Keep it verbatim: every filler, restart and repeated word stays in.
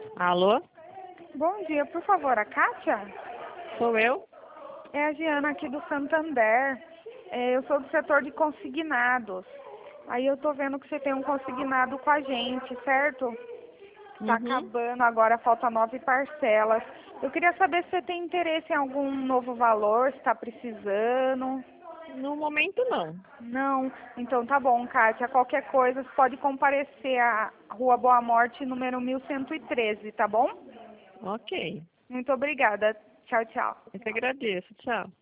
Alô? Bom dia, por favor, a Kátia? Sou eu? É a Giana aqui do Santander. É, eu sou do setor de consignados. Aí eu tô vendo que você tem um consignado com a gente, certo? Tá Uhum. acabando agora, falta nove parcelas. Eu queria saber se você tem interesse em algum novo valor, se está precisando. No momento, não. Não? Então tá bom, Kátia. Qualquer coisa, você pode comparecer à Rua Boa Morte, número mil cento e treze, tá bom? Ok. Muito obrigada. Tchau, tchau. Eu que agradeço. Tchau.